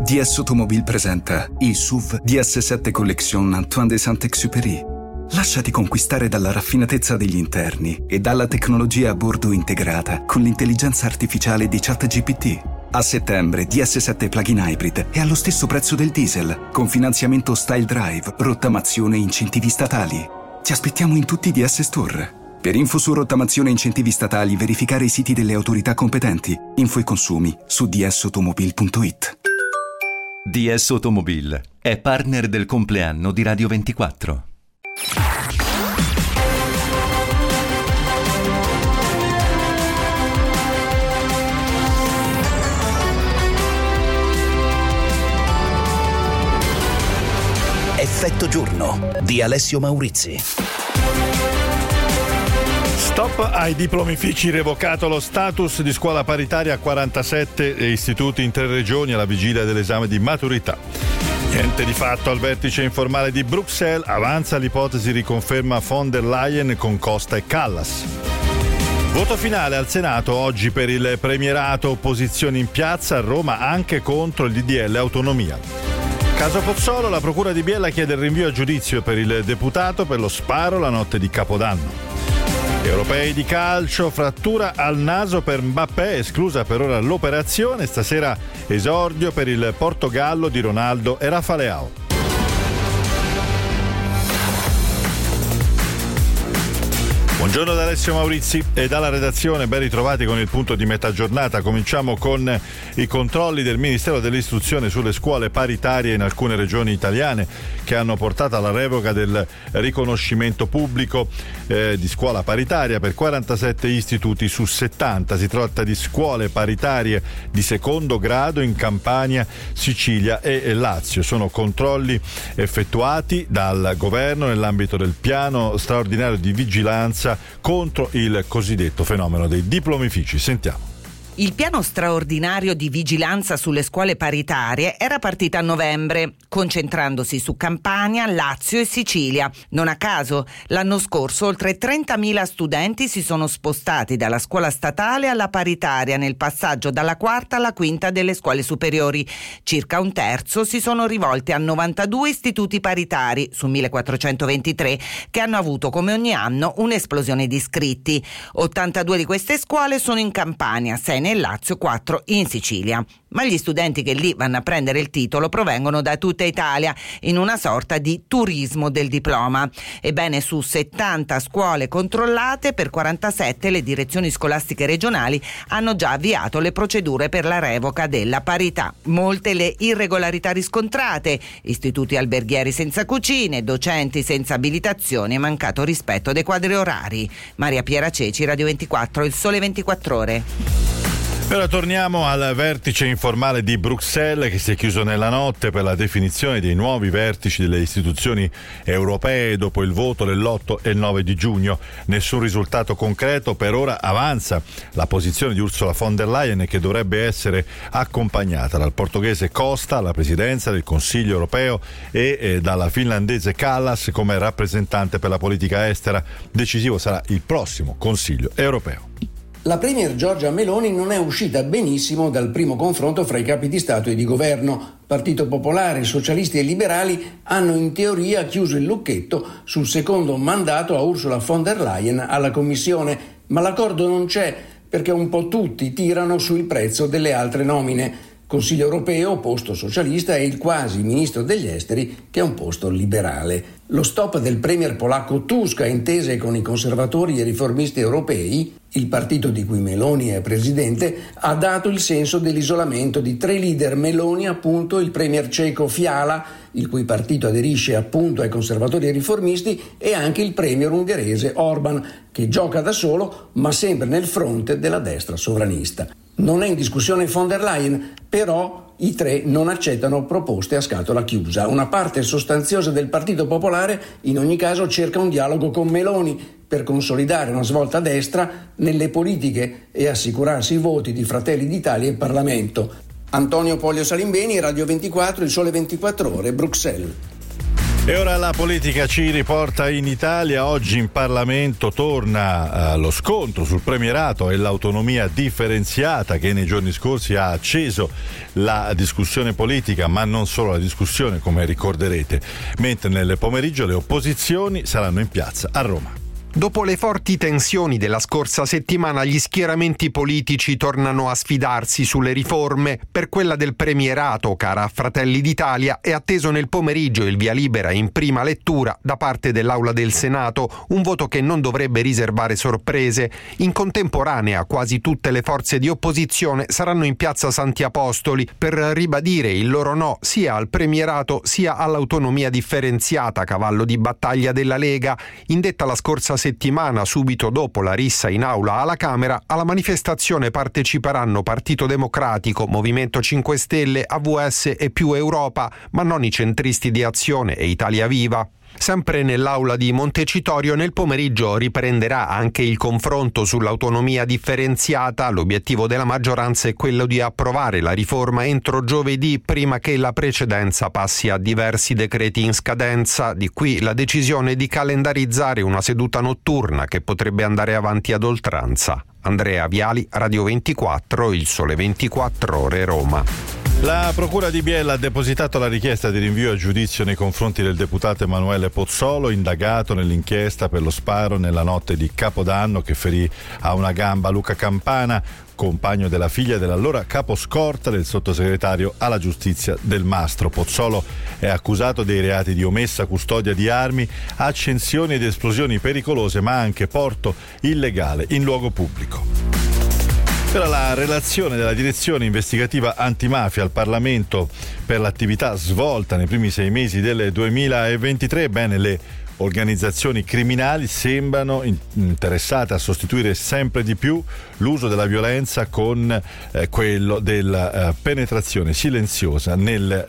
DS Automobile presenta i SUV DS7 Collection Antoine de Saint-Exupéry. Lasciati conquistare dalla raffinatezza degli interni e dalla tecnologia a bordo integrata con l'intelligenza artificiale di ChatGPT. A settembre DS7 Plug-in Hybrid è allo stesso prezzo del diesel, con finanziamento Style Drive, rottamazione e incentivi statali. Ti aspettiamo in tutti i DS Store. Per info su rottamazione e incentivi statali, verificare i siti delle autorità competenti. Info e consumi su dsautomobile.it. DS Automobile è partner del compleanno di Radio 24. Effetto giorno di Alessio Maurizi. Stop ai diplomifici, revocato lo status di scuola paritaria a 47 istituti in 3 regioni alla vigilia dell'esame di maturità. Niente di fatto al vertice informale di Bruxelles, avanza l'ipotesi riconferma von der Leyen con Costa e Callas. Voto finale al Senato oggi per il premierato, opposizione in piazza a Roma anche contro il DDL autonomia. Caso Pozzolo, la procura di Biella chiede il rinvio a giudizio per il deputato per lo sparo la notte di Capodanno. Europei di calcio, frattura al naso per Mbappé, esclusa per ora l'operazione. Stasera esordio per il Portogallo di Ronaldo e Rafa Leao. Buongiorno da Alessio Maurizi e dalla redazione, ben ritrovati con il punto di metà giornata. Cominciamo con i controlli del Ministero dell'Istruzione sulle scuole paritarie in alcune regioni italiane che hanno portato alla revoca del riconoscimento pubblico di scuola paritaria per 47 istituti su 70. Si tratta di scuole paritarie di secondo grado in Campania, Sicilia e Lazio. Sono controlli effettuati dal governo nell'ambito del piano straordinario di vigilanza contro il cosiddetto fenomeno dei diplomifici. Sentiamo. Il piano straordinario di vigilanza sulle scuole paritarie era partito a novembre, concentrandosi su Campania, Lazio e Sicilia. Non a caso, l'anno scorso oltre 30.000 studenti si sono spostati dalla scuola statale alla paritaria nel passaggio dalla quarta alla quinta delle scuole superiori. Circa un terzo si sono rivolti a 92 istituti paritari su 1.423 che hanno avuto come ogni anno un'esplosione di iscritti. 82 di queste scuole sono in Campania, 6 nel Lazio, 4 in Sicilia. Ma gli studenti che lì vanno a prendere il titolo provengono da tutta Italia in una sorta di turismo del diploma. Ebbene, su 70 scuole controllate, per 47 le direzioni scolastiche regionali hanno già avviato le procedure per la revoca della parità. Molte le irregolarità riscontrate: istituti alberghieri senza cucine, docenti senza abilitazione e mancato rispetto dei quadri orari. Maria Piera Ceci, Radio 24, Il Sole 24 Ore. Ora torniamo al vertice informale di Bruxelles che si è chiuso nella notte per la definizione dei nuovi vertici delle istituzioni europee dopo il voto dell'8 e il 9 di giugno. Nessun risultato concreto per ora. Avanza la posizione di Ursula von der Leyen, che dovrebbe essere accompagnata dal portoghese Costa alla presidenza del Consiglio europeo e dalla finlandese Callas come rappresentante per la politica estera. Decisivo sarà il prossimo Consiglio europeo. La premier Giorgia Meloni non è uscita benissimo dal primo confronto fra i capi di Stato e di governo. Partito Popolare, Socialisti e Liberali hanno in teoria chiuso il lucchetto sul secondo mandato a Ursula von der Leyen alla Commissione, ma l'accordo non c'è perché un po' tutti tirano sul prezzo delle altre nomine. Consiglio europeo, posto socialista, e il quasi ministro degli esteri, che è un posto liberale. Lo stop del premier polacco Tusk a intese con i conservatori e riformisti europei, il partito di cui Meloni è presidente, ha dato il senso dell'isolamento di 3 leader Meloni, appunto il premier ceco Fiala, il cui partito aderisce appunto ai conservatori e riformisti, e anche il premier ungherese Orban, che gioca da solo ma sempre nel fronte della destra sovranista. Non è in discussione von der Leyen, però i 3 non accettano proposte a scatola chiusa. Una parte sostanziosa del Partito Popolare in ogni caso cerca un dialogo con Meloni per consolidare una svolta a destra nelle politiche e assicurarsi i voti di Fratelli d'Italia in Parlamento. Antonio Poglio Salimbeni, Radio 24, Il Sole 24 Ore, Bruxelles. E ora la politica ci riporta in Italia. Oggi in Parlamento torna lo scontro sul premierato e l'autonomia differenziata che nei giorni scorsi ha acceso la discussione politica, ma non solo la discussione, come ricorderete, mentre nel pomeriggio le opposizioni saranno in piazza a Roma. Dopo le forti tensioni della scorsa settimana, gli schieramenti politici tornano a sfidarsi sulle riforme. Per quella del premierato, cara a Fratelli d'Italia, è atteso nel pomeriggio il via libera in prima lettura da parte dell'Aula del Senato, un voto che non dovrebbe riservare sorprese. In contemporanea, quasi tutte le forze di opposizione saranno in piazza Santi Apostoli per ribadire il loro no sia al premierato sia all'autonomia differenziata, cavallo di battaglia della Lega. Indetta la scorsa settimana, subito dopo la rissa in aula alla Camera, alla manifestazione parteciperanno Partito Democratico, Movimento 5 Stelle, AVS e Più Europa, ma non i centristi di Azione e Italia Viva. Sempre nell'aula di Montecitorio nel pomeriggio riprenderà anche il confronto sull'autonomia differenziata. L'obiettivo della maggioranza è quello di approvare la riforma entro giovedì, prima che la precedenza passi a diversi decreti in scadenza. Di qui la decisione di calendarizzare una seduta notturna che potrebbe andare avanti ad oltranza. Andrea Viali, Radio 24, Il Sole 24 Ore, Roma. La Procura di Biella ha depositato la richiesta di rinvio a giudizio nei confronti del deputato Emanuele Pozzolo, indagato nell'inchiesta per lo sparo nella notte di Capodanno che ferì a una gamba Luca Campana, compagno della figlia dell'allora caposcorta del sottosegretario alla giustizia Del Mastro. Pozzolo è accusato dei reati di omessa custodia di armi, accensioni ed esplosioni pericolose, ma anche porto illegale in luogo pubblico. Era la relazione della direzione investigativa antimafia al Parlamento per l'attività svolta nei primi 6 mesi del 2023. Bene, le organizzazioni criminali sembrano interessate a sostituire sempre di più l'uso della violenza con quello della penetrazione silenziosa nelle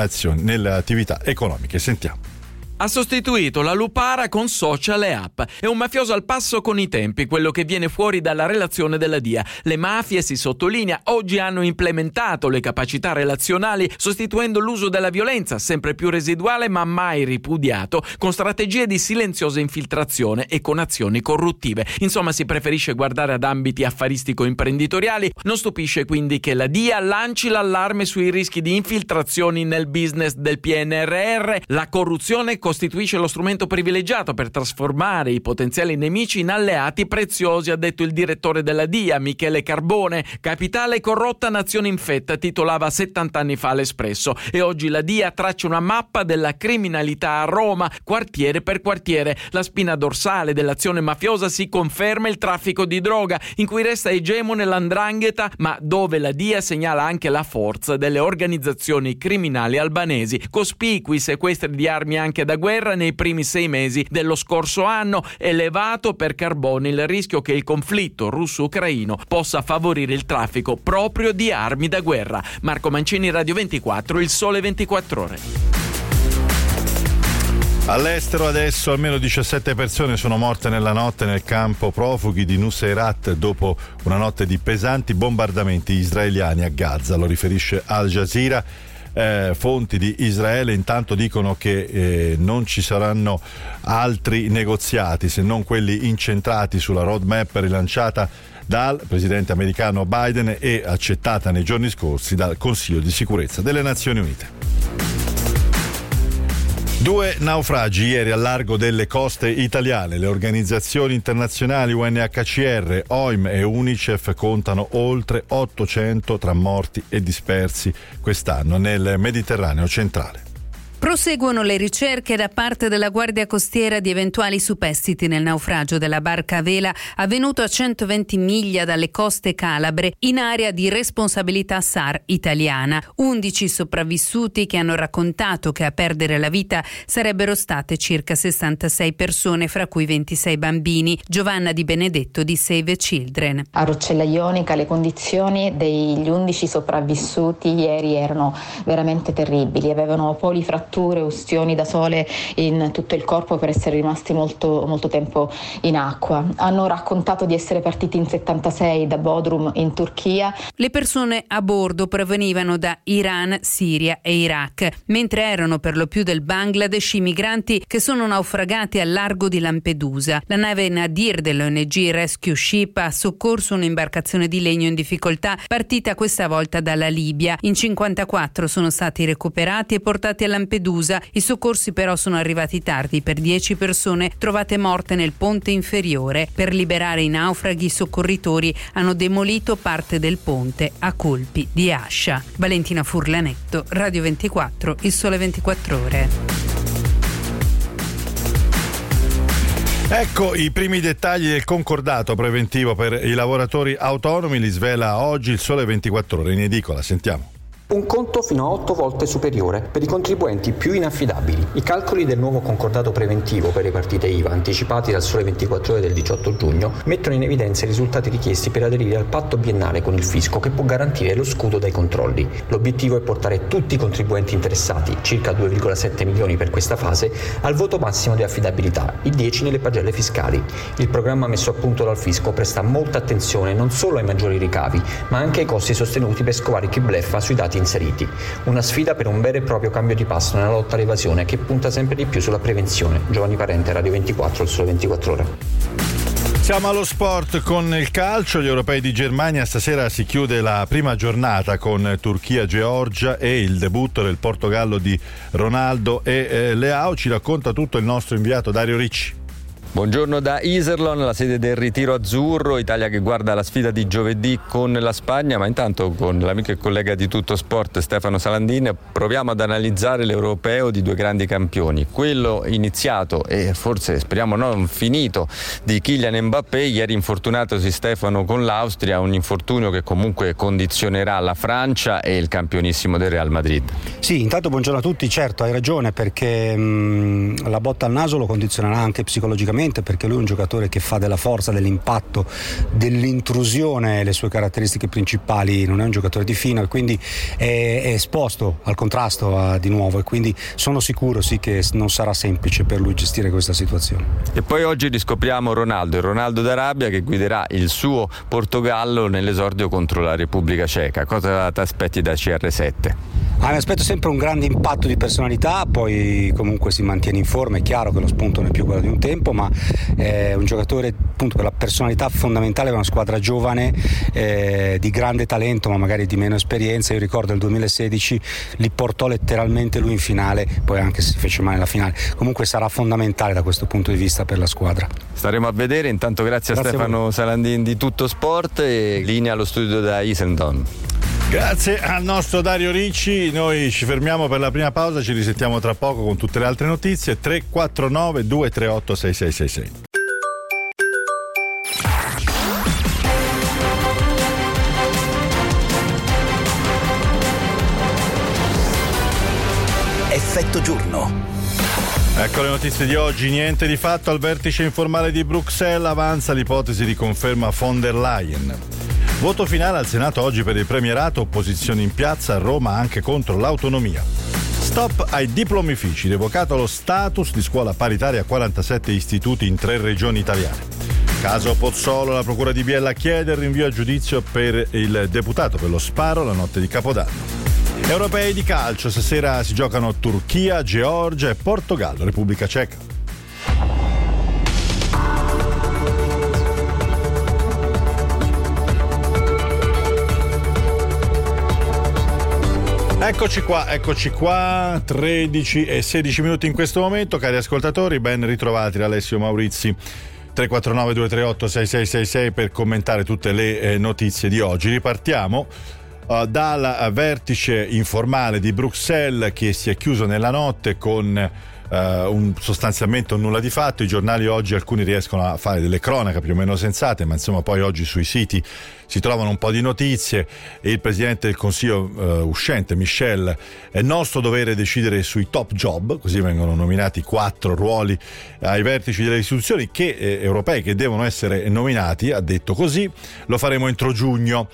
attività economiche. Sentiamo. Ha sostituito la lupara con social e app. È un mafioso al passo con i tempi, quello che viene fuori dalla relazione della DIA. Le mafie, si sottolinea, oggi hanno implementato le capacità relazionali sostituendo l'uso della violenza, sempre più residuale ma mai ripudiato, con strategie di silenziosa infiltrazione e con azioni corruttive. Insomma, si preferisce guardare ad ambiti affaristico-imprenditoriali. Non stupisce quindi che la DIA lanci l'allarme sui rischi di infiltrazioni nel business del PNRR. La corruzione costituisce lo strumento privilegiato per trasformare i potenziali nemici in alleati preziosi, ha detto il direttore della DIA, Michele Carbone. Capitale corrotta, nazione infetta, titolava 70 anni fa l'Espresso. E oggi la DIA traccia una mappa della criminalità a Roma, quartiere per quartiere. La spina dorsale dell'azione mafiosa si conferma il traffico di droga, in cui resta egemone l''ndrangheta, ma dove la DIA segnala anche la forza delle organizzazioni criminali albanesi. Cospicui sequestri di armi anche da guerra nei primi 6 mesi dello scorso anno. Elevato per Carbone il rischio che il conflitto russo-ucraino possa favorire il traffico proprio di armi da guerra. Marco Mancini, Radio 24, Il Sole 24 Ore. All'estero adesso almeno 17 persone sono morte nella notte nel campo profughi di Nuseirat dopo una notte di pesanti bombardamenti israeliani a Gaza, lo riferisce Al Jazeera. Fonti di Israele intanto dicono che non ci saranno altri negoziati se non quelli incentrati sulla roadmap rilanciata dal presidente americano Biden e accettata nei giorni scorsi dal Consiglio di Sicurezza delle Nazioni Unite. 2 naufragi ieri al largo delle coste italiane. Le organizzazioni internazionali UNHCR, OIM e UNICEF contano oltre 800 tra morti e dispersi quest'anno nel Mediterraneo centrale. Proseguono le ricerche da parte della Guardia Costiera di eventuali superstiti nel naufragio della barca a vela avvenuto a 120 miglia dalle coste calabre in area di responsabilità SAR italiana. 11 sopravvissuti che hanno raccontato che a perdere la vita sarebbero state circa 66 persone, fra cui 26 bambini. Giovanna Di Benedetto di Save the Children. A Roccella Ionica le condizioni degli 11 sopravvissuti ieri erano veramente terribili, avevano polifratture fratture, ustioni da sole in tutto il corpo per essere rimasti molto, molto tempo in acqua. Hanno raccontato di essere partiti in 76 da Bodrum in Turchia. Le persone a bordo provenivano da Iran, Siria e Iraq, mentre erano per lo più del Bangladesh i migranti che sono naufragati al largo di Lampedusa. La nave Nadir dell'ONG Rescue Ship ha soccorso un'imbarcazione di legno in difficoltà partita questa volta dalla Libia. In 54 sono stati recuperati e portati a Lampedusa. I soccorsi però sono arrivati tardi per 10 persone trovate morte nel ponte inferiore. Per liberare i naufraghi, i soccorritori hanno demolito parte del ponte a colpi di ascia. Valentina Furlanetto, Radio 24, Il Sole 24 Ore. Ecco i primi dettagli del concordato preventivo per i lavoratori autonomi, li svela oggi Il Sole 24 Ore in edicola. Sentiamo. Un conto fino a 8 volte superiore per i contribuenti più inaffidabili. I calcoli del nuovo concordato preventivo per le partite IVA anticipati dal Sole 24 Ore del 18 giugno mettono in evidenza i risultati richiesti per aderire al patto biennale con il fisco che può garantire lo scudo dai controlli. L'obiettivo è portare tutti i contribuenti interessati, circa 2,7 milioni per questa fase, al voto massimo di affidabilità, i 10 nelle pagelle fiscali. Il programma messo a punto dal fisco presta molta attenzione non solo ai maggiori ricavi, ma anche ai costi sostenuti per scovare chi bleffa sui dati inseriti. Una sfida per un vero e proprio cambio di passo nella lotta all'evasione che punta sempre di più sulla prevenzione. Giovanni Parente, Radio 24, Il Sole 24 Ore. Siamo allo sport con il calcio. Gli europei di Germania, stasera si chiude la prima giornata con Turchia-Georgia e il debutto del Portogallo di Ronaldo e Leao. Ci racconta tutto il nostro inviato Dario Ricci. Buongiorno da Iserlohn, la sede del ritiro azzurro, Italia che guarda la sfida di giovedì con la Spagna, ma intanto con l'amico e collega di Tutto Sport Stefano Salandin proviamo ad analizzare l'europeo di due grandi campioni, quello iniziato e forse speriamo non finito di Kylian Mbappé, ieri infortunatosi Stefano con l'Austria, un infortunio che comunque condizionerà la Francia e il campionissimo del Real Madrid. Sì, intanto buongiorno a tutti, certo hai ragione perché la botta al naso lo condizionerà anche psicologicamente, perché lui è un giocatore che fa della forza, dell'impatto, dell'intrusione le sue caratteristiche principali, non è un giocatore di fino e quindi è esposto al contrasto di nuovo e quindi sono sicuro sì che non sarà semplice per lui gestire questa situazione. E poi oggi riscopriamo Ronaldo, il Ronaldo d'Arabia che guiderà il suo Portogallo nell'esordio contro la Repubblica Ceca. Cosa ti aspetti da CR7? Mi aspetto sempre un grande impatto di personalità, poi comunque si mantiene in forma, è chiaro che lo spunto non è più quello di un tempo, ma è un giocatore appunto per la personalità fondamentale per una squadra giovane di grande talento ma magari di meno esperienza. Io ricordo il 2016 li portò letteralmente lui in finale, poi anche se si fece male alla finale, comunque sarà fondamentale da questo punto di vista per la squadra. Staremo a vedere, intanto grazie a Stefano Salandin di Tutto Sport e linea allo studio da Iserlohn. Grazie al nostro Dario Ricci, noi ci fermiamo per la prima pausa, ci risentiamo tra poco con tutte le altre notizie. 349 238 6666. Effetto giorno. Ecco le notizie di oggi. Niente di fatto al vertice informale di Bruxelles, avanza l'ipotesi di conferma von der Leyen. Voto finale al Senato oggi per il premierato, opposizione in piazza a Roma anche contro l'autonomia. Stop ai diplomifici, revocato lo status di scuola paritaria a 47 istituti in 3 regioni italiane. Caso Pozzolo, la procura di Biella chiede il rinvio a giudizio per il deputato per lo sparo la notte di Capodanno. Europei di calcio, stasera si giocano Turchia, Georgia e Portogallo, Repubblica Ceca. Eccoci qua, 13 e 16 minuti in questo momento, cari ascoltatori, ben ritrovati da Alessio Maurizi. 349 238 6666 per commentare tutte le notizie di oggi. Ripartiamo dal vertice informale di Bruxelles che si è chiuso nella notte con sostanzialmente un nulla di fatto. I giornali oggi, alcuni riescono a fare delle cronache più o meno sensate, ma insomma poi oggi sui siti si trovano un po' di notizie. E il presidente del Consiglio uscente Michel: è nostro dovere decidere sui top job, così vengono nominati 4 ruoli ai vertici delle istituzioni europee che devono essere nominati, ha detto così, lo faremo entro giugno.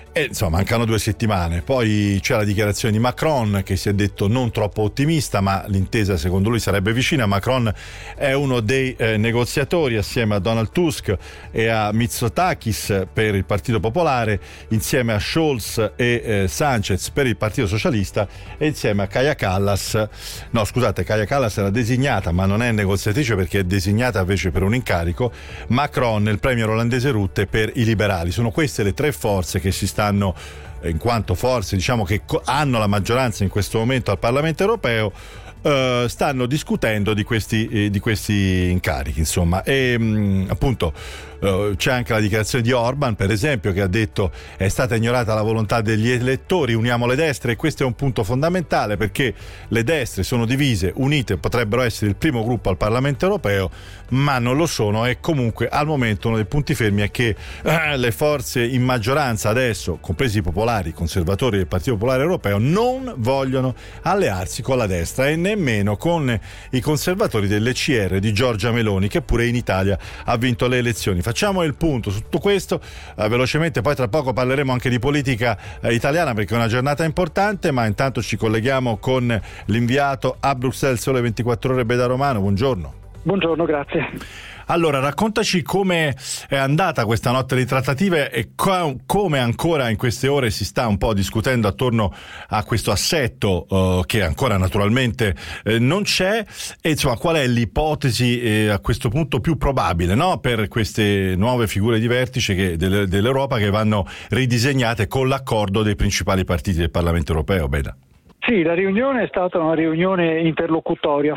E insomma, mancano 2 settimane. Poi c'è la dichiarazione di Macron, che si è detto non troppo ottimista, ma l'intesa secondo lui sarebbe vicina. Macron è uno dei negoziatori assieme a Donald Tusk e a Mitsotakis per il Partito Popolare, insieme a Scholz e Sanchez per il Partito Socialista e insieme a Kaja Kallas. No, scusate, Kaja Kallas era designata, ma non è negoziatrice perché è designata invece per un incarico. Macron, il premier olandese Rutte per i liberali. Sono queste le 3 forze che si stanno, in quanto forze diciamo che hanno la maggioranza in questo momento al Parlamento europeo, stanno discutendo di questi incarichi, insomma. E appunto c'è anche la dichiarazione di Orban, per esempio, che ha detto è stata ignorata la volontà degli elettori, uniamo le destre, e questo è un punto fondamentale perché le destre sono divise, unite, potrebbero essere il primo gruppo al Parlamento europeo, ma non lo sono, e comunque al momento uno dei punti fermi è che le forze in maggioranza adesso, compresi i popolari, i conservatori del Partito Popolare Europeo, non vogliono allearsi con la destra e nemmeno con i conservatori dell'ECR di Giorgia Meloni, che pure in Italia ha vinto le elezioni. Facciamo il punto su tutto questo velocemente, poi tra poco parleremo anche di politica italiana perché è una giornata importante, ma intanto ci colleghiamo con l'inviato a Bruxelles Sole 24 Ore Beda Romano. Buongiorno. Buongiorno, grazie. Allora, raccontaci come è andata questa notte di trattative e come ancora in queste ore si sta un po' discutendo attorno a questo assetto che ancora naturalmente non c'è, e insomma qual è l'ipotesi a questo punto più probabile, no? Per queste nuove figure di vertice dell'Europa che vanno ridisegnate con l'accordo dei principali partiti del Parlamento europeo, Beda. Sì, la riunione è stata una riunione interlocutoria,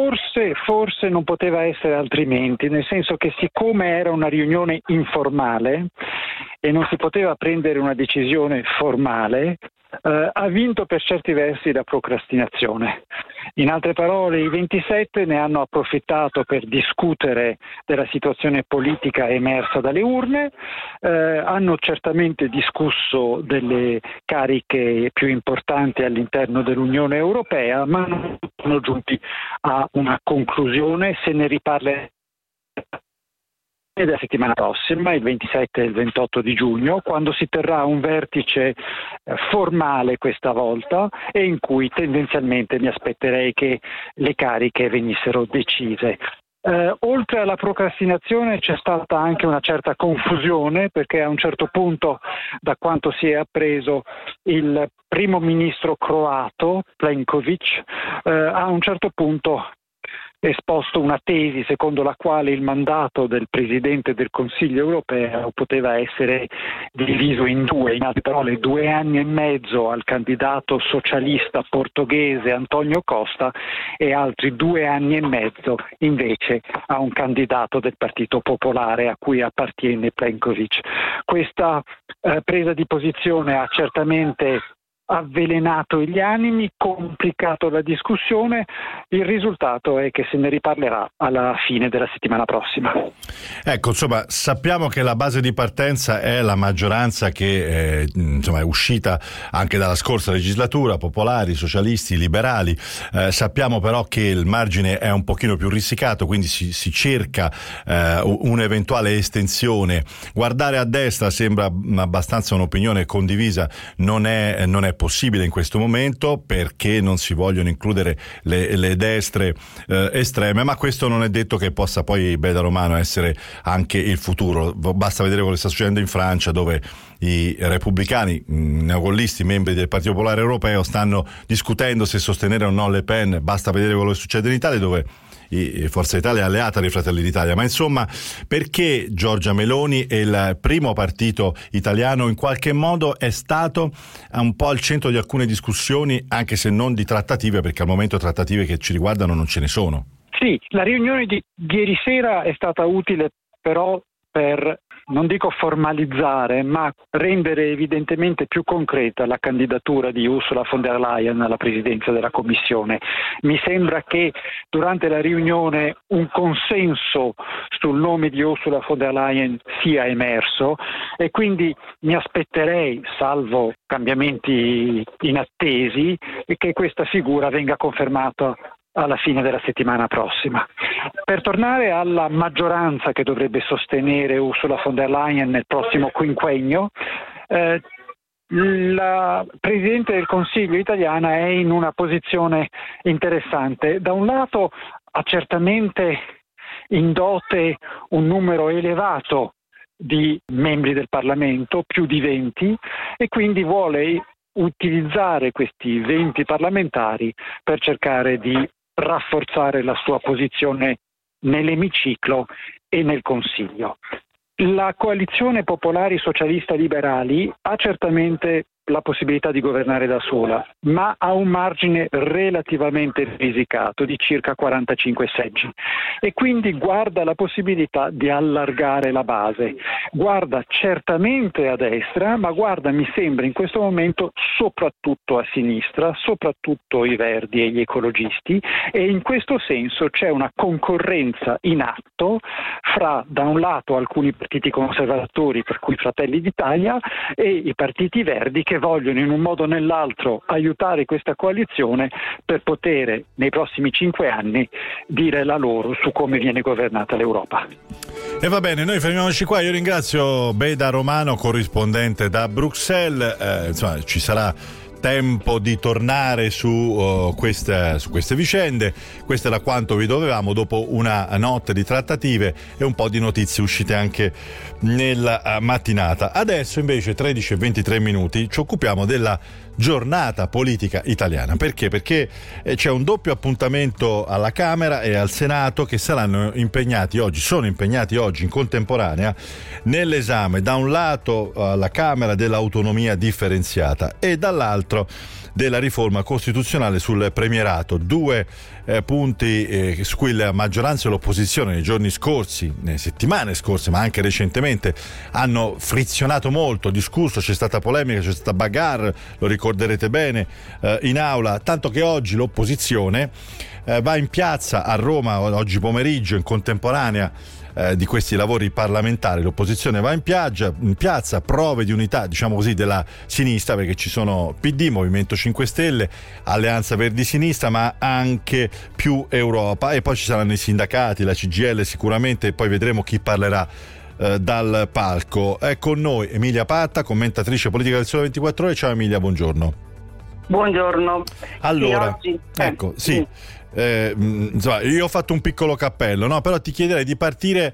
forse non poteva essere altrimenti, nel senso che siccome era una riunione informale e non si poteva prendere una decisione formale, ha vinto per certi versi la procrastinazione. In altre parole, i 27 ne hanno approfittato per discutere della situazione politica emersa dalle urne, hanno certamente discusso delle cariche più importanti all'interno dell'Unione Europea, ma non sono giunti a una conclusione. Se ne riparlerà la settimana prossima, il 27 e il 28 di giugno, quando si terrà un vertice formale questa volta e in cui tendenzialmente mi aspetterei che le cariche venissero decise. Oltre alla procrastinazione c'è stata anche una certa confusione, perché a un certo punto, da quanto si è appreso, il primo ministro croato Plenković a un certo punto esposto una tesi secondo la quale il mandato del Presidente del Consiglio europeo poteva essere diviso in 2, in altre parole 2 anni e mezzo al candidato socialista portoghese António Costa e altri 2 anni e mezzo invece a un candidato del Partito Popolare a cui appartiene Plenković. Questa presa di posizione ha certamente avvelenato gli animi, complicato la discussione. Il risultato è che se ne riparlerà alla fine della settimana prossima. Ecco, insomma, sappiamo che la base di partenza è la maggioranza che insomma è uscita anche dalla scorsa legislatura, popolari, socialisti, liberali. Sappiamo però che il margine è un pochino più risicato, quindi si cerca un'eventuale estensione. Guardare a destra sembra abbastanza un'opinione condivisa, non è possibile in questo momento perché non si vogliono includere le destre estreme, ma questo non è detto che possa poi, Beda Romano, essere anche il futuro. Basta vedere quello che sta succedendo in Francia, dove i repubblicani neogollisti, membri del Partito Popolare Europeo, stanno discutendo se sostenere o no Le Pen. Basta vedere quello che succede in Italia, dove Forza Italia è alleata dei Fratelli d'Italia. Ma insomma, perché Giorgia Meloni e il primo partito italiano in qualche modo è stato un po' al centro di alcune discussioni, anche se non di trattative, perché al momento trattative che ci riguardano non ce ne sono? Sì, la riunione di ieri sera è stata utile però per, non dico formalizzare, ma rendere evidentemente più concreta la candidatura di Ursula von der Leyen alla presidenza della Commissione. Mi sembra che durante la riunione un consenso sul nome di Ursula von der Leyen sia emerso e quindi mi aspetterei, salvo cambiamenti inattesi, che questa figura venga confermata alla fine della settimana prossima. Per tornare alla maggioranza che dovrebbe sostenere Ursula von der Leyen nel prossimo quinquennio, La Presidente del Consiglio italiana è in una posizione interessante. Da un lato ha certamente in dote un numero elevato di membri del Parlamento, più di 20, e quindi vuole utilizzare questi 20 parlamentari per cercare di rafforzare la sua posizione nell'emiciclo e nel Consiglio. La coalizione popolari socialista liberali ha certamente la possibilità di governare da sola, ma ha un margine relativamente risicato di circa 45 seggi e quindi guarda la possibilità di allargare la base. Guarda certamente a destra, ma guarda, mi sembra in questo momento, soprattutto a sinistra, soprattutto i Verdi e gli ecologisti, e in questo senso c'è una concorrenza in atto fra, da un lato, alcuni partiti conservatori, per cui Fratelli d'Italia, e i partiti verdi, che vogliono in un modo o nell'altro aiutare questa coalizione per poter nei prossimi 5 anni dire la loro su come viene governata l'Europa. E va bene, noi fermiamoci qua. Io ringrazio Beda Romano, corrispondente da Bruxelles. Insomma, ci sarà tempo di tornare su queste vicende. Questo era quanto vi dovevamo dopo una notte di trattative e un po' di notizie uscite anche nella mattinata. Adesso invece 13:23 ci occupiamo della giornata politica italiana. Perché? Perché c'è un doppio appuntamento alla Camera e al Senato che sono impegnati oggi in contemporanea nell'esame, da un lato alla Camera, dell'autonomia differenziata e dall'altro della riforma costituzionale sul premierato. Due punti su cui la maggioranza e l'opposizione nei giorni scorsi, nelle settimane scorse, ma anche recentemente hanno frizionato molto, discusso, c'è stata polemica, c'è stata bagarre, lo ricorderete bene, in aula, tanto che oggi l'opposizione va in piazza a Roma, oggi pomeriggio, in contemporanea di questi lavori parlamentari. L'opposizione va in piazza, prove di unità, diciamo così, della sinistra, perché ci sono PD, Movimento 5 Stelle, Alleanza Verdi Sinistra, ma anche Più Europa, e poi ci saranno i sindacati, la CGIL sicuramente, e poi vedremo chi parlerà dal palco. È con noi Emilia Patta, commentatrice politica del Sole 24 Ore. Ciao Emilia, buongiorno. Buongiorno. Allora, sì, oggi... ecco, sì. Insomma, io ho fatto un piccolo cappello, no? Però ti chiederei di partire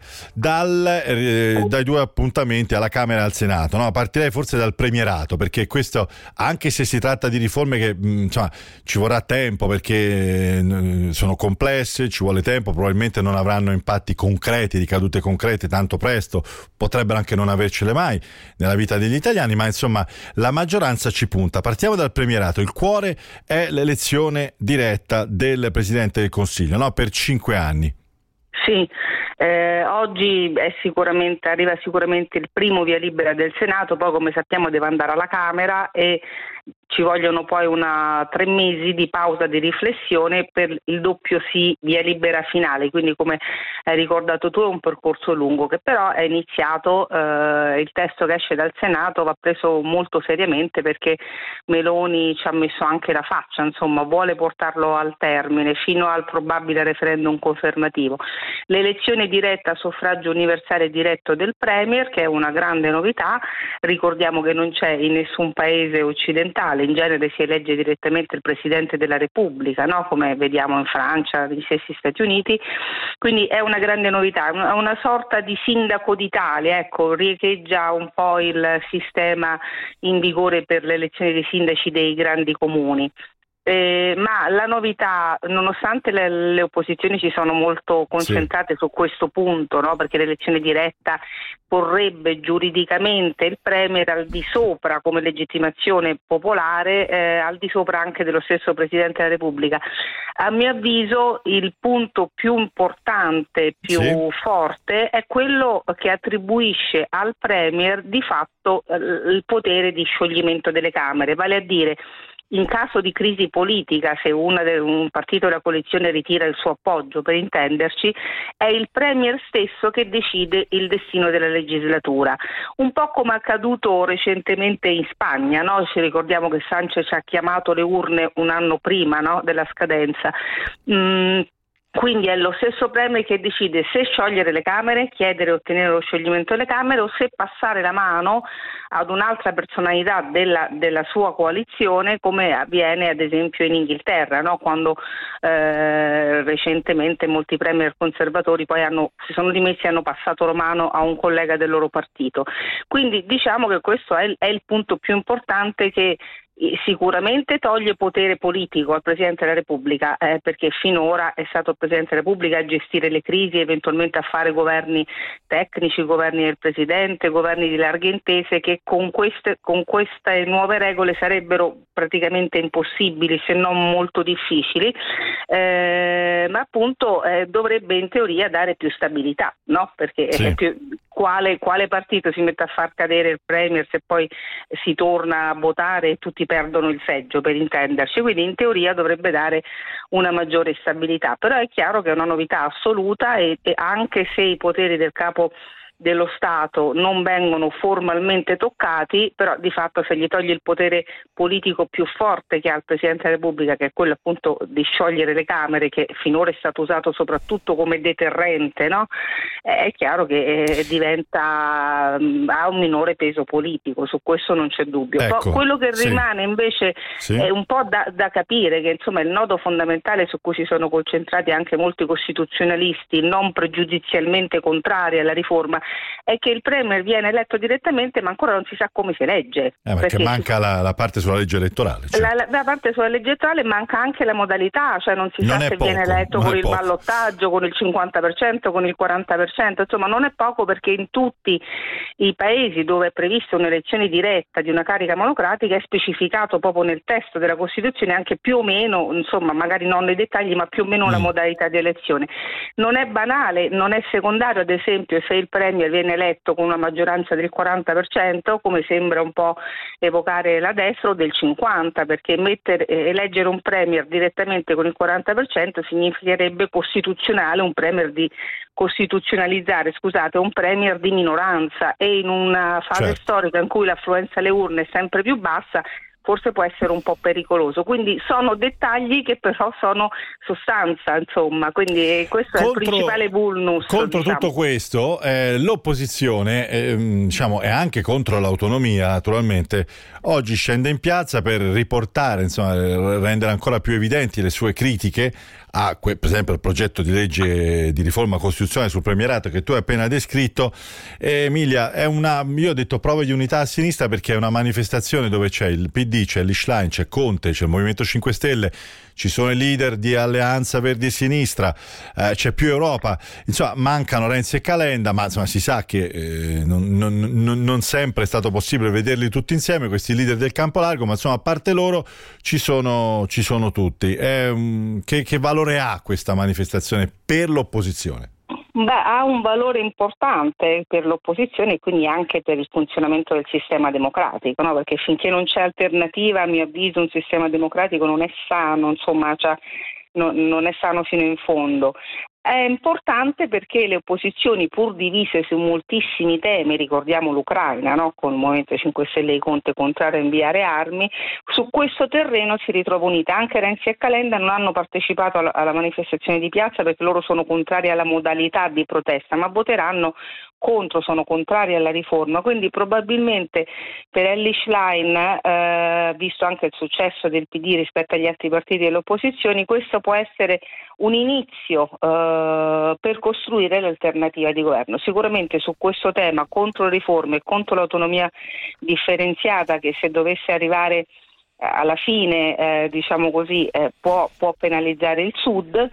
dai due appuntamenti alla Camera e al Senato, no? Partirei forse dal premierato, perché questo, anche se si tratta di riforme che insomma ci vorrà tempo, perché sono complesse, ci vuole tempo, probabilmente non avranno impatti concreti, ricadute concrete tanto presto, potrebbero anche non avercele mai nella vita degli italiani, ma insomma la maggioranza ci punta. Partiamo dal premierato. Il cuore è l'elezione diretta del Presidente del Consiglio, no? Per 5 anni. Sì, oggi arriva sicuramente il primo via libera del Senato, poi come sappiamo deve andare alla Camera e ci vogliono poi 3 mesi di pausa di riflessione per il doppio sì via libera finale, quindi come hai ricordato tu è un percorso lungo che però è iniziato. Il testo che esce dal Senato va preso molto seriamente perché Meloni ci ha messo anche la faccia, insomma vuole portarlo al termine fino al probabile referendum confermativo. L'elezione diretta a suffragio universale diretto del Premier, che è una grande novità, ricordiamo che non c'è in nessun paese occidentale, in genere si elegge direttamente il Presidente della Repubblica, no? Come vediamo in Francia, negli stessi Stati Uniti, quindi è una grande novità, una sorta di sindaco d'Italia, ecco, riecheggia un po' il sistema in vigore per le elezioni dei sindaci dei grandi comuni. Ma la novità, nonostante le opposizioni si sono molto concentrate su questo punto, no? Perché l'elezione diretta porrebbe giuridicamente il Premier al di sopra come legittimazione popolare, al di sopra anche dello stesso Presidente della Repubblica. A mio avviso il punto più importante, più forte, è quello che attribuisce al Premier di fatto il potere di scioglimento delle Camere, vale a dire in caso di crisi politica, se un partito della coalizione ritira il suo appoggio, per intenderci, è il Premier stesso che decide il destino della legislatura. Un po' come accaduto recentemente in Spagna, no? Ci ricordiamo che Sanchez ha chiamato le urne un anno prima, no? Della scadenza. Quindi è lo stesso Premier che decide se sciogliere le Camere, chiedere e ottenere lo scioglimento delle Camere, o se passare la mano ad un'altra personalità della sua coalizione, come avviene ad esempio in Inghilterra, no? Quando recentemente molti Premier conservatori poi si sono dimessi e hanno passato la mano a un collega del loro partito. Quindi diciamo che questo è il punto più importante, che sicuramente toglie potere politico al Presidente della Repubblica, perché finora è stato il Presidente della Repubblica a gestire le crisi, eventualmente a fare governi tecnici, governi del Presidente, governi di larghe intese, che con queste nuove regole sarebbero praticamente impossibili, se non molto difficili, ma appunto dovrebbe in teoria dare più stabilità, no? Perché sì. Quale partito si mette a far cadere il Premier se poi si torna a votare e tutti perdono il seggio, per intenderci? Quindi in teoria dovrebbe dare una maggiore stabilità, però è chiaro che è una novità assoluta e anche se i poteri del capo dello Stato non vengono formalmente toccati, però di fatto se gli toglie il potere politico più forte che ha il Presidente della Repubblica, che è quello appunto di sciogliere le Camere, che finora è stato usato soprattutto come deterrente, no? È chiaro che ha un minore peso politico, su questo non c'è dubbio. Ecco, quello che rimane invece è un po' da capire, che insomma il nodo fondamentale su cui si sono concentrati anche molti costituzionalisti non pregiudizialmente contrari alla riforma, è che il Premier viene eletto direttamente, ma ancora non si sa come si elegge. Perché manca la parte sulla legge elettorale. Cioè. La parte sulla legge elettorale, manca anche la modalità, cioè non si sa se viene eletto con il ballottaggio, con il 50%, con il 40%, insomma non è poco, perché in tutti i paesi dove è prevista un'elezione diretta di una carica monocratica è specificato proprio nel testo della Costituzione anche più o meno, insomma magari non nei dettagli, ma più o meno la modalità di elezione. Non è banale, non è secondario ad esempio se il Premier viene eletto con una maggioranza del 40%, come sembra un po' evocare la destra, o del 50%, perché eleggere un Premier direttamente con il 40% significherebbe costituzionalizzare un Premier di minoranza, e in una fase storica in cui l'affluenza alle urne è sempre più bassa forse può essere un po' pericoloso. Quindi sono dettagli che però sono sostanza, insomma, quindi questo è il principale vulnus. Contro tutto questo l'opposizione è anche contro l'autonomia, naturalmente. Oggi scende in piazza per riportare, rendere ancora più evidenti le sue critiche a per esempio il progetto di legge di riforma costituzionale sul premierato che tu hai appena descritto. Emilia, io ho detto prova di unità a sinistra, perché è una manifestazione dove c'è il PD, c'è l'Schlein, c'è Conte, c'è il Movimento 5 Stelle, ci sono i leader di Alleanza Verdi e Sinistra, c'è più Europa, insomma mancano Renzi e Calenda, ma insomma si sa che non sempre è stato possibile vederli tutti insieme, questi leader del campo largo, ma insomma a parte loro ci sono tutti. Che valore ha questa manifestazione per l'opposizione? Ha un valore importante per l'opposizione e quindi anche per il funzionamento del sistema democratico, no? Perché finché non c'è alternativa, a mio avviso, un sistema democratico non è sano, non è sano fino in fondo. È importante perché le opposizioni, pur divise su moltissimi temi, ricordiamo l'Ucraina, no? Con il Movimento 5 Stelle di Conte contrario a inviare armi, su questo terreno si ritrova unita. Anche Renzi e Calenda non hanno partecipato alla manifestazione di piazza perché loro sono contrari alla modalità di protesta, ma voteranno contro, sono contrari alla riforma, quindi probabilmente per Elly Schlein, visto anche il successo del PD rispetto agli altri partiti delle opposizioni, questo può essere un inizio per costruire l'alternativa di governo. Sicuramente su questo tema, contro le riforme e contro l'autonomia differenziata, che se dovesse arrivare alla fine può penalizzare il Sud,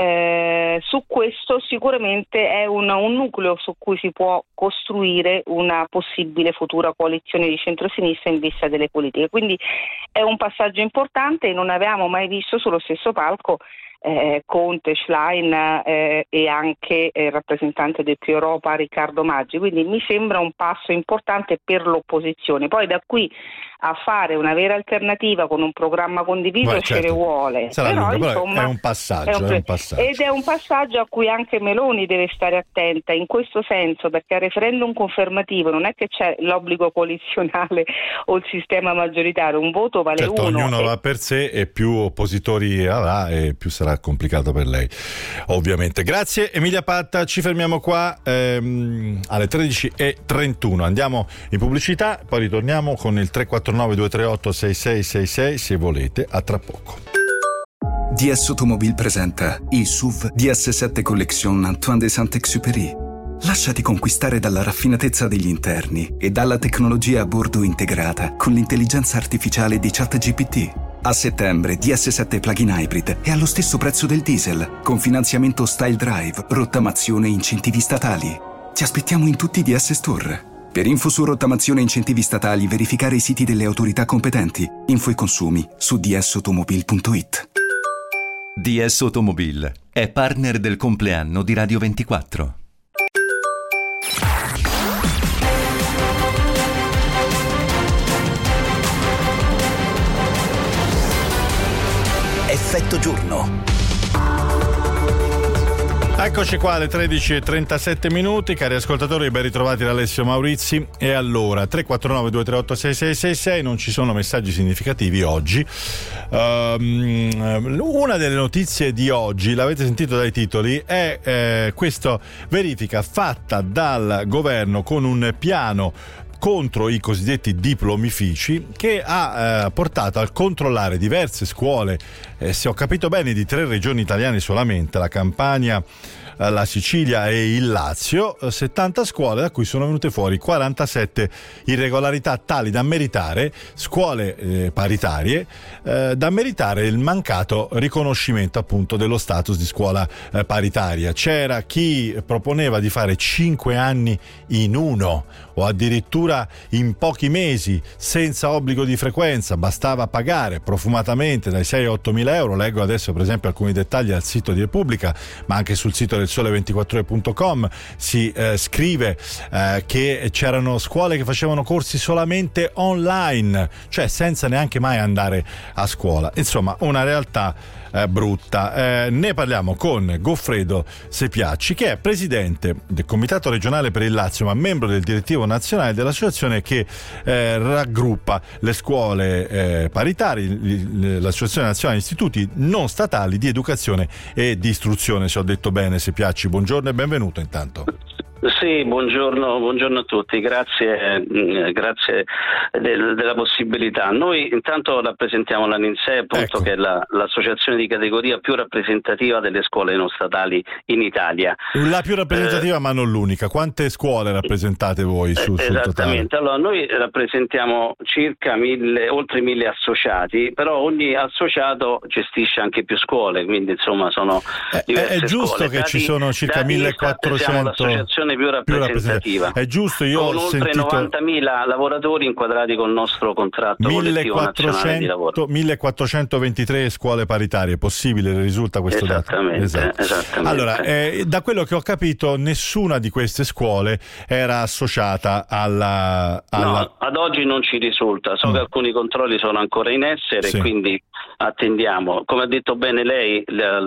su questo sicuramente è un nucleo su cui si può costruire una possibile futura coalizione di centrosinistra in vista delle politiche. Quindi è un passaggio importante e non avevamo mai visto sullo stesso palco Conte, Schlein e anche il rappresentante del più Europa Riccardo Maggi, quindi mi sembra un passo importante per l'opposizione. Poi da qui a fare una vera alternativa con un programma condiviso ce ne vuole, però insomma è un passaggio. Ed è un passaggio a cui anche Meloni deve stare attenta in questo senso, perché al referendum confermativo non è che c'è l'obbligo coalizionale o il sistema maggioritario, un voto vale uno. Ognuno va per sé e più oppositori avrà e più sarà sarà complicato per lei, ovviamente. Grazie Emilia Patta, ci fermiamo qua alle 13:31, andiamo in pubblicità, poi ritorniamo con il 349 238 6666 se volete. A tra poco. DS Automobile presenta il SUV DS7 Collection Antoine de Saint-Exupéry. Lasciati conquistare dalla raffinatezza degli interni e dalla tecnologia a bordo integrata con l'intelligenza artificiale di ChatGPT. A settembre DS7 Plug-in Hybrid è allo stesso prezzo del diesel, con finanziamento Style Drive, rottamazione e incentivi statali. Ti aspettiamo in tutti i DS Store. Per info su rottamazione e incentivi statali, verificare i siti delle autorità competenti. Info e consumi su dsautomobile.it. DS Automobile è partner del compleanno di Radio 24. Effetto giorno. Eccoci qua alle 13:37, cari ascoltatori, ben ritrovati da Alessio Maurizi. E allora 349 238 6666, non ci sono messaggi significativi oggi. Una delle notizie di oggi, l'avete sentito dai titoli, è questa verifica fatta dal governo con un piano contro i cosiddetti diplomifici, che ha portato al controllare diverse scuole, se ho capito bene, di 3 regioni italiane solamente, la Campania, la Sicilia e il Lazio, 70 scuole da cui sono venute fuori 47 irregolarità tali da meritare, scuole paritarie, da meritare il mancato riconoscimento appunto dello status di scuola paritaria. C'era chi proponeva di fare 5 anni in 1 o addirittura in pochi mesi senza obbligo di frequenza, bastava pagare profumatamente dai 6 a 8 mila euro. Leggo adesso per esempio alcuni dettagli al sito di Repubblica, ma anche sul sito del Sole24ore.com si scrive che c'erano scuole che facevano corsi solamente online, cioè senza neanche mai andare a scuola. Insomma, una realtà brutta. Ne parliamo con Goffredo Sepiacci, che è presidente del Comitato regionale per il Lazio, ma membro del direttivo nazionale dell'associazione che raggruppa le scuole paritarie, l'Associazione Nazionale di Istituti Non Statali di Educazione e di Istruzione. Se ho detto bene, Sepiacci, buongiorno e benvenuto intanto. Sì, buongiorno a tutti, grazie della possibilità. Noi intanto rappresentiamo l'ANINSE, appunto, ecco, che è l'associazione di categoria più rappresentativa delle scuole non statali in Italia. La più rappresentativa, ma non l'unica. Quante scuole rappresentate voi sul totale? Esattamente, allora noi rappresentiamo circa oltre 1000 associati, però ogni associato gestisce anche più scuole, quindi insomma sono diverse scuole. È giusto scuole. Che ci sono circa 1400... Siamo l'associazione più rappresentativa. È giusto, io con ho oltre sentito 90.000 lavoratori inquadrati col nostro contratto collettivo nazionale di lavoro. 1423 scuole paritarie, possibile, risulta questo dato? Esattamente. Allora, da quello che ho capito, nessuna di queste scuole era associata alla... No, ad oggi non ci risulta. So che alcuni controlli sono ancora in essere, sì, quindi attendiamo. Come ha detto bene lei,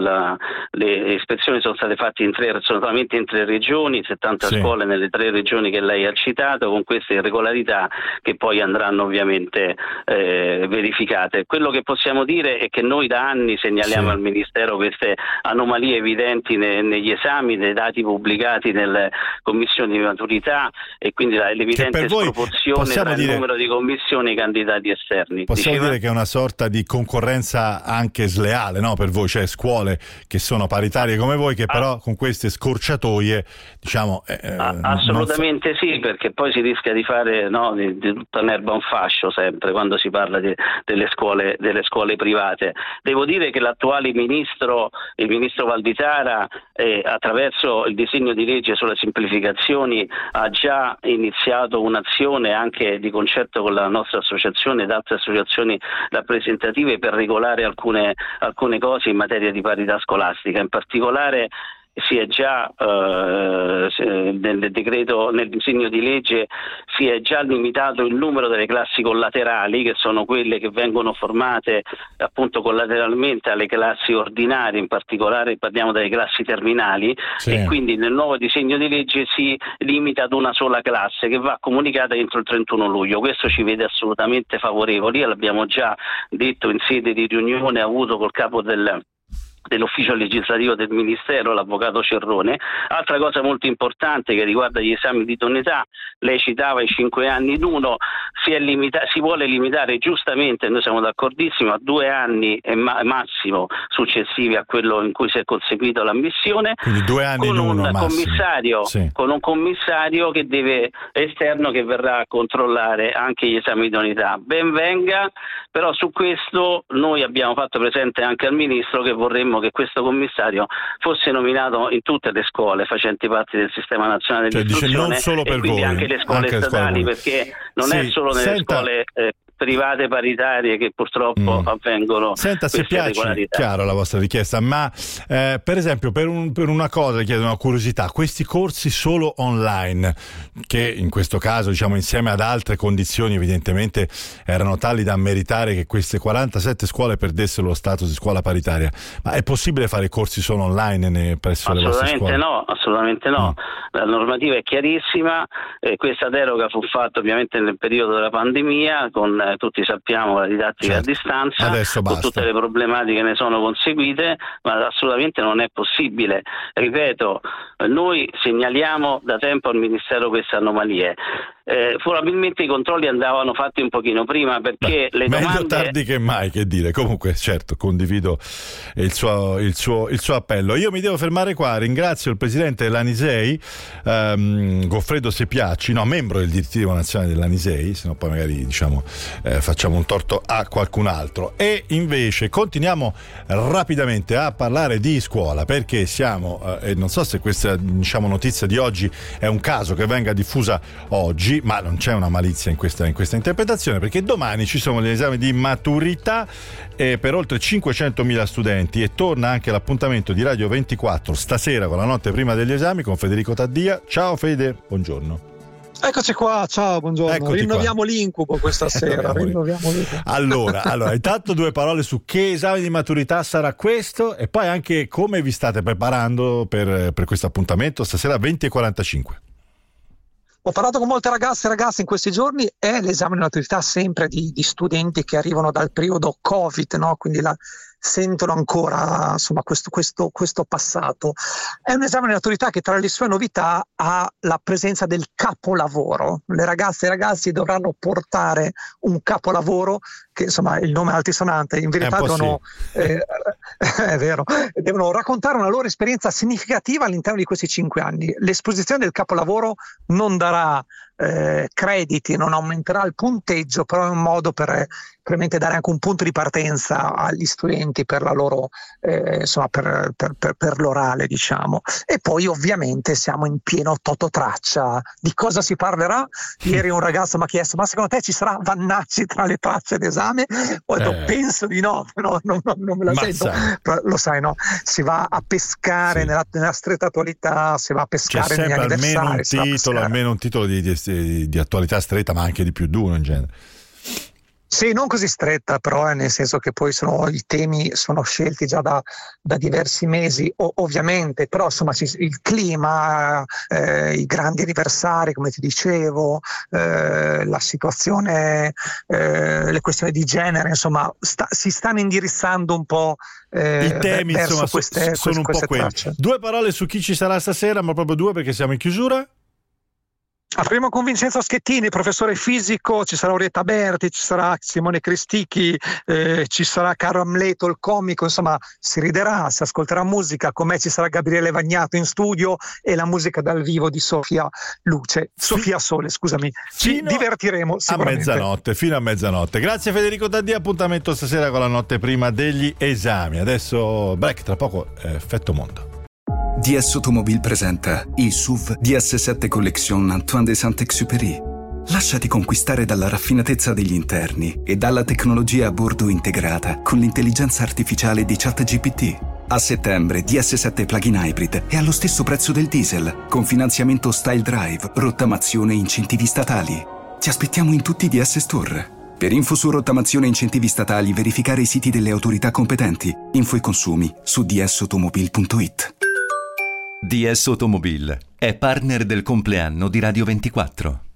le ispezioni sono state fatte solamente in 3 regioni, 70 sì, scuole nelle 3 regioni che lei ha citato, con queste irregolarità che poi andranno ovviamente verificate. Quello che possiamo dire è che noi da anni segnaliamo al Ministero queste anomalie evidenti negli esami, nei dati pubblicati nelle commissioni di maturità, e quindi l'evidente sproporzione tra il numero di commissioni e i candidati esterni. Possiamo dire che è una sorta di concorrenza anche sleale, no, per voi, cioè scuole che sono paritarie come voi, che però con queste scorciatoie, diciamo... assolutamente sì, perché poi si rischia di fare di tutta l'erba un fascio sempre quando si parla delle scuole private. Devo dire che l'attuale il ministro Valditara, attraverso il disegno di legge sulle semplificazioni, ha già iniziato un'azione anche di concerto con la nostra associazione ed altre associazioni rappresentative per regolare alcune cose in materia di parità scolastica. In particolare si è già nel disegno di legge si è già limitato il numero delle classi collaterali, che sono quelle che vengono formate appunto collateralmente alle classi ordinarie, in particolare parliamo delle classi terminali, e quindi nel nuovo disegno di legge si limita ad una sola classe che va comunicata entro il 31 luglio. Questo ci vede assolutamente favorevoli, l'abbiamo già detto in sede di riunione avuto col capo dell'ufficio legislativo del Ministero, l'avvocato Cerrone. Altra cosa molto importante che riguarda gli esami di idoneità, lei citava i 5 anni in uno, si vuole limitare giustamente, noi siamo d'accordissimo, a 2 anni e massimo successivi a quello in cui si è conseguito l'ammissione. Quindi 2 anni in uno commissario, sì. Con un commissario che esterno che verrà a controllare anche gli esami di idoneità. Ben venga, però su questo noi abbiamo fatto presente anche al Ministro che vorremmo che questo commissario fosse nominato in tutte le scuole facenti parte del sistema nazionale dell'istruzione, non solo per e quindi voi, anche le scuole statali, perché non è solo nelle scuole private paritarie che purtroppo avvengono. Senta, se piace, chiaro la vostra richiesta, ma per esempio per una cosa chiedo una curiosità, questi corsi solo online, che in questo caso diciamo insieme ad altre condizioni evidentemente erano tali da meritare che queste 47 scuole perdessero lo status di scuola paritaria, ma è possibile fare corsi solo online presso le vostre scuole? Assolutamente no. La normativa è chiarissima, questa deroga fu fatta ovviamente nel periodo della pandemia con tutti sappiamo la didattica a distanza, con tutte le problematiche che ne sono conseguite, ma assolutamente non è possibile. Ripeto, noi segnaliamo da tempo al Ministero queste anomalie. Probabilmente i controlli andavano fatti un pochino prima, perché le domande... Meglio tardi che mai, che dire. Comunque certo, condivido il suo appello. Io mi devo fermare qua, ringrazio il presidente dell'Anisei, Goffredo Sepiacci, membro del direttivo nazionale dell'Anisei, se no poi magari facciamo un torto a qualcun altro. E invece continuiamo rapidamente a parlare di scuola, perché siamo e non so se questa notizia di oggi è un caso che venga diffusa oggi, ma non c'è una malizia in questa interpretazione, perché domani ci sono gli esami di maturità per oltre 500.000 studenti e torna anche l'appuntamento di Radio 24 stasera con la notte prima degli esami con Federico Taddia. Ciao Fede, buongiorno. Eccoci qua, ciao, buongiorno. Eccoti rinnoviamo qua. L'incubo questa sera. Allora, intanto 2 parole su che esame di maturità sarà questo e poi anche come vi state preparando per questo appuntamento stasera 20:45. Ho parlato con molte ragazze e ragazzi in questi giorni, è l'esame di maturità sempre di studenti che arrivano dal periodo Covid, no? Quindi sentono ancora insomma questo passato. È un esame di maturità che tra le sue novità ha la presenza del capolavoro. Le ragazze e i ragazzi dovranno portare un capolavoro che insomma il nome è altisonante, in verità devono raccontare una loro esperienza significativa all'interno di questi 5 anni. L'esposizione del capolavoro non darà crediti, non aumenterà il punteggio, però è un modo per probabilmente dare anche un punto di partenza agli studenti per la loro per l'orale, diciamo. E poi ovviamente siamo in pieno tototraccia. Di cosa si parlerà? Ieri un ragazzo mi ha chiesto: ma secondo te ci sarà Vannacci tra le tracce d'esame? Ho detto penso di no, però non me la sento. Però, lo sai, no? Si va a pescare nella stretta attualità, si va a pescare negli anniversari. Almeno un titolo di attualità stretta, ma anche di più di uno in genere. Sì, non così stretta, però nel senso che poi i temi sono scelti già da diversi mesi, ovviamente, però insomma il clima, i grandi anniversari, come ti dicevo, la situazione, le questioni di genere, insomma, si stanno indirizzando un po' i temi, verso insomma, sono un po' quelli. 2 parole su chi ci sarà stasera, ma proprio 2 perché siamo in chiusura. Apriamo con Vincenzo Schettini, professore fisico, ci sarà Orietta Berti, ci sarà Simone Cristicchi, ci sarà Caro Amleto, il comico, insomma si riderà, si ascolterà musica, con me ci sarà Gabriele Vagnato in studio e la musica dal vivo di Sofia Sole, scusami. Ci divertiremo sicuramente. Fino a mezzanotte. Grazie Federico Taddia, appuntamento stasera con la notte prima degli esami. Adesso break, tra poco Effetto Mondo. DS Automobile presenta il SUV DS7 Collection Antoine de Saint-Exupéry. Lasciati conquistare dalla raffinatezza degli interni e dalla tecnologia a bordo integrata con l'intelligenza artificiale di ChatGPT. A settembre DS7 Plug-in Hybrid è allo stesso prezzo del diesel, con finanziamento Style Drive, rottamazione e incentivi statali. Ti aspettiamo in tutti i DS Store. Per info su rottamazione e incentivi statali, verificare i siti delle autorità competenti. Info e consumi su dsautomobile.it. DS Automobile è partner del compleanno di Radio 24.